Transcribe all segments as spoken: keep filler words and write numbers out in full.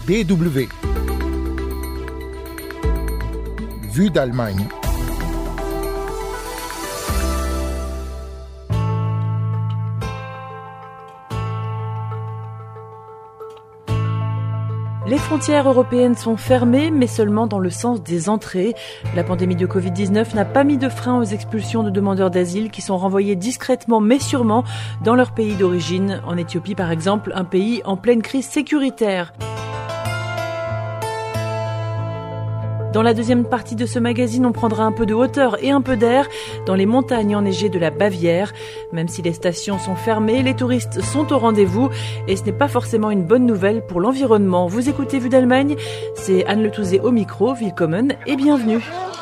D W. Vue d'Allemagne. Les frontières européennes sont fermées, mais seulement dans le sens des entrées. La pandémie de covid dix-neuf n'a pas mis de frein aux expulsions de demandeurs d'asile qui sont renvoyés discrètement mais sûrement dans leur pays d'origine. En Éthiopie, par exemple, un pays en pleine crise sécuritaire. Dans la deuxième partie de ce magazine, on prendra un peu de hauteur et un peu d'air dans les montagnes enneigées de la Bavière. Même si les stations sont fermées, les touristes sont au rendez-vous et ce n'est pas forcément une bonne nouvelle pour l'environnement. Vous écoutez Vue d'Allemagne, c'est Anne Le Touzé au micro, Willkommen et bienvenue.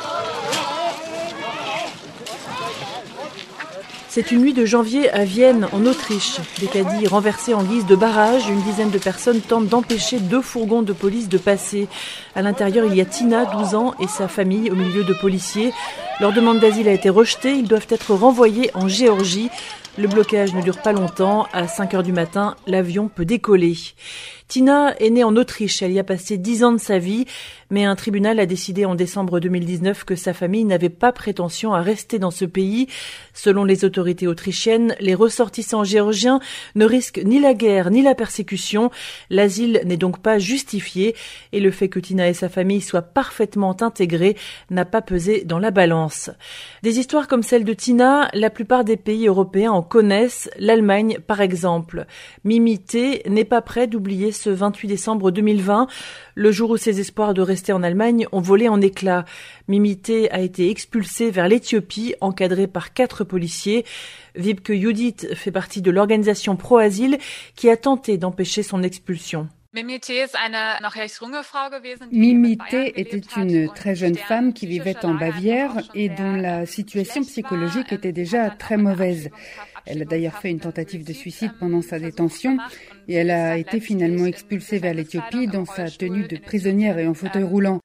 C'est une nuit de janvier à Vienne, en Autriche. Des caddies renversés en guise de barrage, une dizaine de personnes tentent d'empêcher deux fourgons de police de passer. À l'intérieur, il y a Tina, douze ans, et sa famille au milieu de policiers. Leur demande d'asile a été rejetée, ils doivent être renvoyés en Géorgie. Le blocage ne dure pas longtemps. À cinq heures du matin, l'avion peut décoller. Tina est née en Autriche, elle y a passé dix ans de sa vie, mais un tribunal a décidé en décembre deux mille dix-neuf que sa famille n'avait pas prétention à rester dans ce pays. Selon les autorités autrichiennes, les ressortissants géorgiens ne risquent ni la guerre ni la persécution. L'asile n'est donc pas justifié et le fait que Tina et sa famille soient parfaitement intégrés n'a pas pesé dans la balance. Des histoires comme celle de Tina, la plupart des pays européens en connaissent, l'Allemagne par exemple. Mimi T n'est pas près d'oublier ce vingt-huit décembre deux mille vingt, le jour où ses espoirs de rester en Allemagne ont volé en éclats. Mimi T a été expulsée vers l'Éthiopie, encadrée par quatre policiers. Wiebke Judith fait partie de l'organisation Pro-Asile qui a tenté d'empêcher son expulsion. Mimi T était une très jeune femme qui vivait en Bavière et dont la situation psychologique était déjà très mauvaise. Elle a d'ailleurs fait une tentative de suicide pendant sa détention et elle a été finalement expulsée vers l'Éthiopie dans sa tenue de prisonnière et en fauteuil roulant.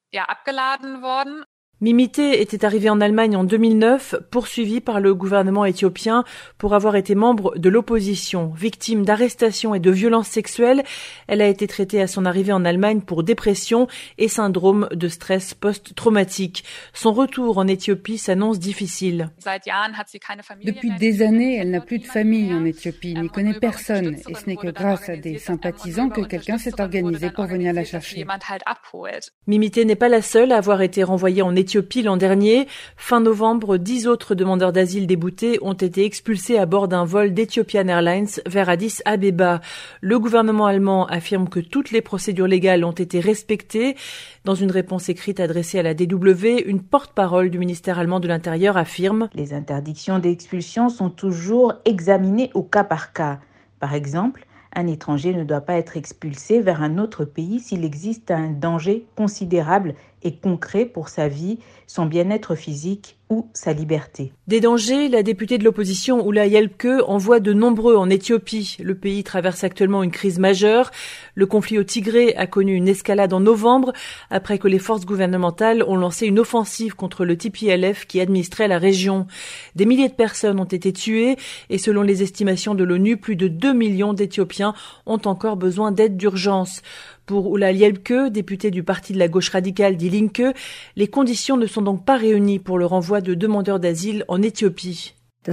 Mimi T était arrivée en Allemagne en deux mille neuf, poursuivie par le gouvernement éthiopien pour avoir été membre de l'opposition. Victime d'arrestations et de violences sexuelles, elle a été traitée à son arrivée en Allemagne pour dépression et syndrome de stress post-traumatique. Son retour en Éthiopie s'annonce difficile. Depuis des années, elle n'a plus de famille en Éthiopie, n'y connaît personne. Et ce n'est que grâce à des sympathisants que quelqu'un s'est organisé pour venir la chercher. Mimi T n'est pas la seule à avoir été renvoyée en Éthiopie. Éthiopie l'an dernier. Fin novembre, dix autres demandeurs d'asile déboutés ont été expulsés à bord d'un vol d'Ethiopian Airlines vers Addis Abeba. Le gouvernement allemand affirme que toutes les procédures légales ont été respectées. Dans une réponse écrite adressée à la D W, une porte-parole du ministère allemand de l'Intérieur affirme « Les interdictions d'expulsion sont toujours examinées au cas par cas. Par exemple, un étranger ne doit pas être expulsé vers un autre pays s'il existe un danger considérable et concret pour sa vie, son bien-être physique ou sa liberté. » Des dangers, la députée de l'opposition Ula Yelke en voit de nombreux en Éthiopie. Le pays traverse actuellement une crise majeure. Le conflit au Tigré a connu une escalade en novembre après que les forces gouvernementales ont lancé une offensive contre le T P L F qui administrait la région. Des milliers de personnes ont été tuées et selon les estimations de l'ONU, plus de deux millions d'Éthiopiens ont encore besoin d'aide d'urgence. Pour Ula Yelke, députée du parti de la gauche radicale Die Linke, les conditions ne sont donc pas réunies pour le renvoi de demandeurs d'asile en Éthiopie.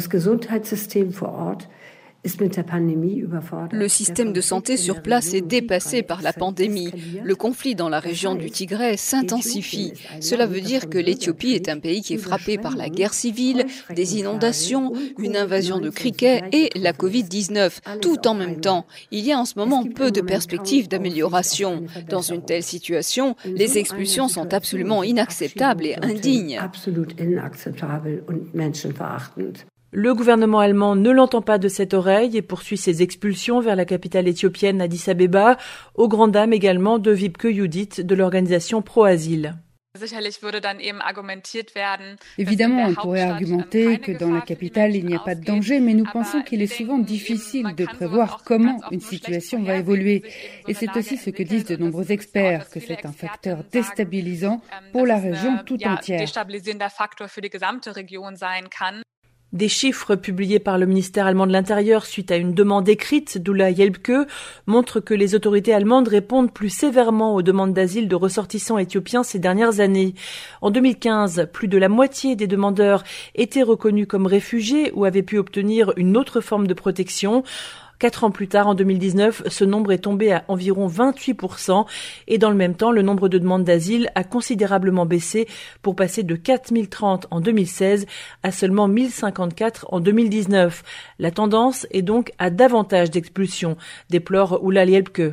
Le système de santé sur place est dépassé par la pandémie. Le conflit dans la région du Tigré s'intensifie. Cela veut dire que l'Éthiopie est un pays qui est frappé par la guerre civile, des inondations, une invasion de criquets et la covid dix-neuf, tout en même temps. Il y a en ce moment peu de perspectives d'amélioration. Dans une telle situation, les expulsions sont absolument inacceptables et indignes. Le gouvernement allemand ne l'entend pas de cette oreille et poursuit ses expulsions vers la capitale éthiopienne Addis Abeba, aux grandes dames également de Wiebke Judith de l'organisation Pro-Asile. Évidemment, on pourrait argumenter que dans la capitale, il n'y a pas de danger, mais nous pensons qu'il est souvent difficile de prévoir comment une situation va évoluer. Et c'est aussi ce que disent de nombreux experts, que c'est un facteur déstabilisant pour la région tout entière. Des chiffres publiés par le ministère allemand de l'Intérieur suite à une demande écrite d'Ulla Jelpke montrent que les autorités allemandes répondent plus sévèrement aux demandes d'asile de ressortissants éthiopiens ces dernières années. En deux mille quinze, plus de la moitié des demandeurs étaient reconnus comme réfugiés ou avaient pu obtenir une autre forme de protection. Quatre ans plus tard, en deux mille dix-neuf, ce nombre est tombé à environ vingt-huit pour cent et dans le même temps, le nombre de demandes d'asile a considérablement baissé pour passer de quatre mille trente en deux mille seize à seulement mille cinquante-quatre en deux mille dix-neuf. La tendance est donc à davantage d'expulsions, déplore Ulla Jelpke.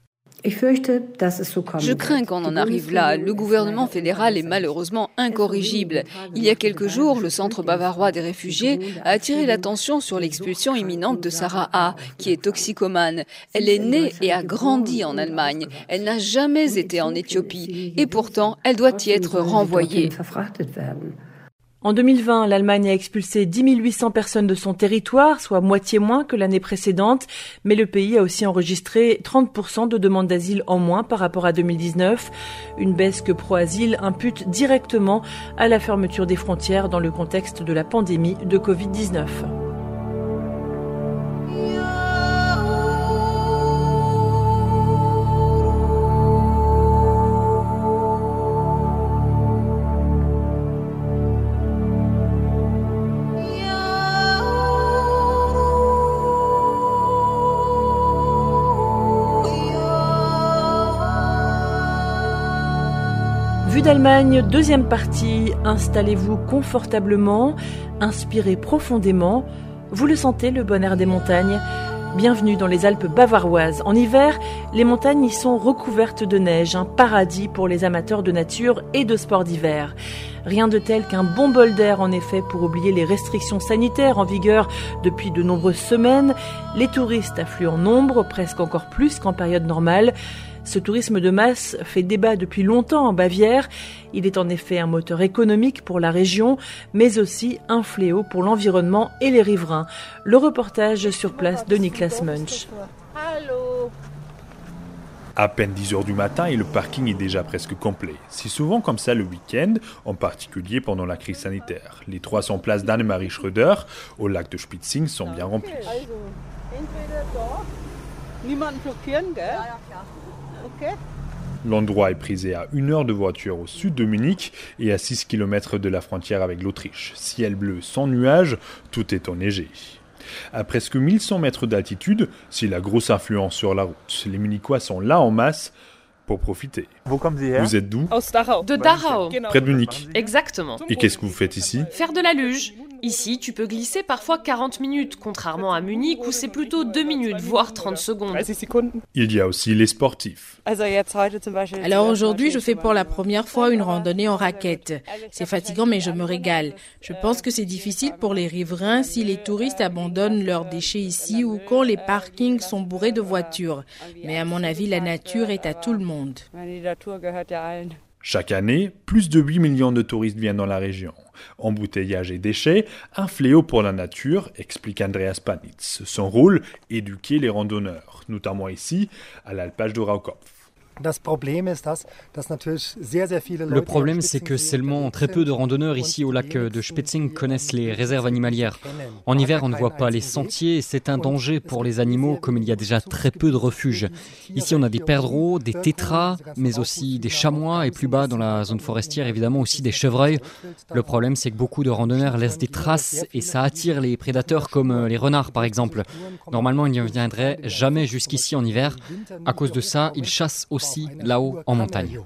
Je crains qu'on en arrive là. Le gouvernement fédéral est malheureusement incorrigible. Il y a quelques jours, le Centre bavarois des réfugiés a attiré l'attention sur l'expulsion imminente de Sarah A., qui est toxicomane. Elle est née et a grandi en Allemagne. Elle n'a jamais été en Éthiopie. Et pourtant, elle doit y être renvoyée. En deux mille vingt, l'Allemagne a expulsé dix mille huit cents personnes de son territoire, soit moitié moins que l'année précédente, mais le pays a aussi enregistré trente pour cent de demandes d'asile en moins par rapport à deux mille dix-neuf, une baisse que ProAsile impute directement à la fermeture des frontières dans le contexte de la pandémie de covid dix-neuf. Vue d'Allemagne, deuxième partie, installez-vous confortablement, inspirez profondément, vous le sentez, le bon air des montagnes. Bienvenue dans les Alpes bavaroises. En hiver, les montagnes y sont recouvertes de neige, un paradis pour les amateurs de nature et de sports d'hiver. Rien de tel qu'un bon bol d'air en effet pour oublier les restrictions sanitaires en vigueur depuis de nombreuses semaines. Les touristes affluent en nombre, presque encore plus qu'en période normale. Ce tourisme de masse fait débat depuis longtemps en Bavière. Il est en effet un moteur économique pour la région, mais aussi un fléau pour l'environnement et les riverains. Le reportage sur place de Niklas Munch. À peine dix heures du matin et le parking est déjà presque complet. C'est souvent comme ça le week-end, en particulier pendant la crise sanitaire. Les trois cents places d'Annemarie Schröder au lac de Spitzing sont bien remplies. L'endroit est prisé à une heure de voiture au sud de Munich et à six kilomètres de la frontière avec l'Autriche. Ciel bleu sans nuages, tout est enneigé. À presque mille cent mètres d'altitude, c'est la grosse influence sur la route. Les Munichois sont là en masse pour profiter. Vous êtes d'où ? De Dachau. Près de Munich. Exactement. Et qu'est-ce que vous faites ici ? Faire de la luge. Ici, tu peux glisser parfois quarante minutes, contrairement à Munich où c'est plutôt deux minutes, voire trente secondes. Il y a aussi les sportifs. Alors aujourd'hui, je fais pour la première fois une randonnée en raquette. C'est fatigant, mais je me régale. Je pense que c'est difficile pour les riverains si les touristes abandonnent leurs déchets ici ou quand les parkings sont bourrés de voitures. Mais à mon avis, la nature est à tout le monde. Chaque année, plus de huit millions de touristes viennent dans la région. Embouteillage et déchets, un fléau pour la nature, explique Andreas Panitz. Son rôle, éduquer les randonneurs, notamment ici, à l'alpage de Raukopf. Le problème, c'est que seulement très peu de randonneurs ici au lac de Spitzing connaissent les réserves animalières. En hiver, on ne voit pas les sentiers et c'est un danger pour les animaux comme il y a déjà très peu de refuges. Ici, on a des perdreaux, des tétras, mais aussi des chamois et plus bas dans la zone forestière, évidemment aussi des chevreuils. Le problème, c'est que beaucoup de randonneurs laissent des traces et ça attire les prédateurs comme les renards par exemple. Normalement, ils ne viendraient jamais jusqu'ici en hiver. À cause de ça, ils chassent aussi là-haut en montagne.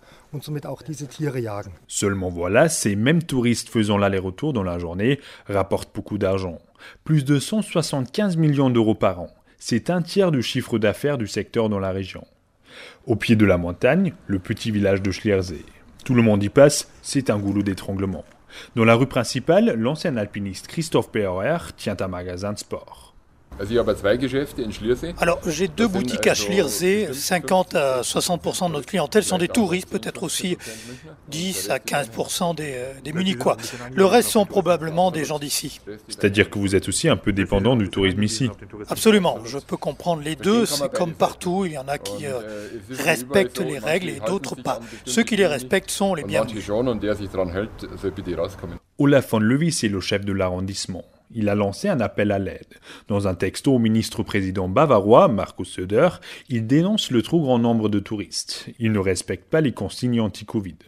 Seulement voilà, ces mêmes touristes faisant l'aller-retour dans la journée rapportent beaucoup d'argent. Plus de cent soixante-quinze millions d'euros par an. C'est un tiers du chiffre d'affaires du secteur dans la région. Au pied de la montagne, le petit village de Schliersee. Tout le monde y passe, c'est un goulot d'étranglement. Dans la rue principale, l'ancien alpiniste Christoph Bauer tient un magasin de sport. Alors, j'ai deux boutiques à Schliersee. cinquante à soixante pour cent de notre clientèle sont des touristes, peut-être aussi dix à quinze pour cent des, des Munichois. Le reste sont probablement des gens d'ici. C'est-à-dire que vous êtes aussi un peu dépendant du tourisme ici ? Absolument, je peux comprendre les deux. C'est comme partout, il y en a qui euh, respectent les règles et d'autres pas. Ceux qui les respectent sont les bienvenus. Olaf von Löwis est le chef de l'arrondissement. Il a lancé un appel à l'aide. Dans un texto au ministre-président bavarois, Markus Söder, il dénonce le trop grand nombre de touristes. Il ne respecte pas les consignes anti-Covid.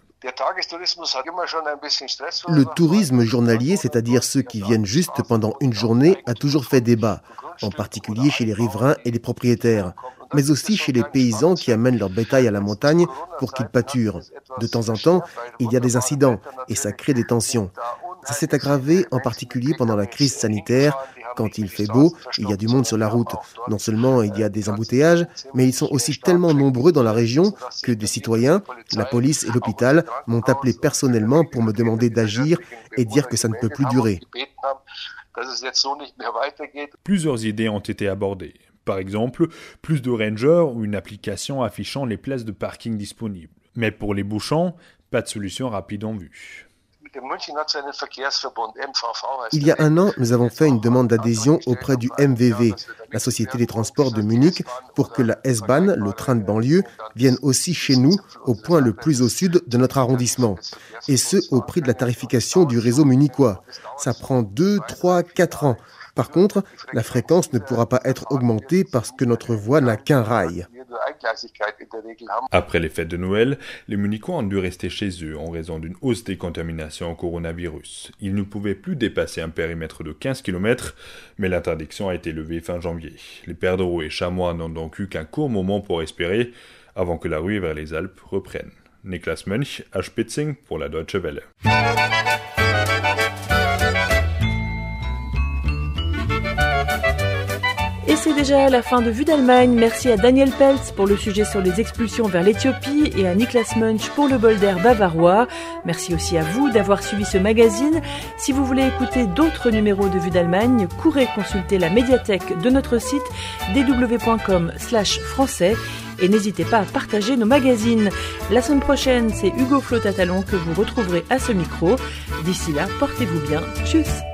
Le tourisme journalier, c'est-à-dire ceux qui viennent juste pendant une journée, a toujours fait débat, en particulier chez les riverains et les propriétaires, mais aussi chez les paysans qui amènent leur bétail à la montagne pour qu'ils pâturent. De temps en temps, il y a des incidents et ça crée des tensions. Ça s'est aggravé en particulier pendant la crise sanitaire. Quand il fait beau, il y a du monde sur la route. Non seulement il y a des embouteillages, mais ils sont aussi tellement nombreux dans la région que des citoyens, la police et l'hôpital m'ont appelé personnellement pour me demander d'agir et dire que ça ne peut plus durer. Plusieurs idées ont été abordées. Par exemple, plus de rangers ou une application affichant les places de parking disponibles. Mais pour les bouchons, pas de solution rapide en vue. Il y a un an, nous avons fait une demande d'adhésion auprès du M V V, la Société des transports de Munich, pour que la S-Bahn, le train de banlieue, vienne aussi chez nous, au point le plus au sud de notre arrondissement. Et ce, au prix de la tarification du réseau munichois. Ça prend deux, trois, quatre ans. Par contre, la fréquence ne pourra pas être augmentée parce que notre voie n'a qu'un rail. Après les fêtes de Noël, les Munichois ont dû rester chez eux en raison d'une hausse des contaminations au coronavirus. Ils ne pouvaient plus dépasser un périmètre de quinze kilomètres, mais l'interdiction a été levée fin janvier. Les perdreaux et chamois n'ont donc eu qu'un court moment pour espérer, avant que la ruée vers les Alpes reprenne. Niklas Mönch à Spitzing pour la Deutsche Welle. Et c'est déjà la fin de Vue d'Allemagne. Merci à Daniel Peltz pour le sujet sur les expulsions vers l'Éthiopie et à Niklas Mönch pour le bol d'air bavarois. Merci aussi à vous d'avoir suivi ce magazine. Si vous voulez écouter d'autres numéros de Vue d'Allemagne, courez consulter la médiathèque de notre site d w point com slash français et n'hésitez pas à partager nos magazines. La semaine prochaine, c'est Hugo Flotatalon que vous retrouverez à ce micro. D'ici là, portez-vous bien. Tchuss!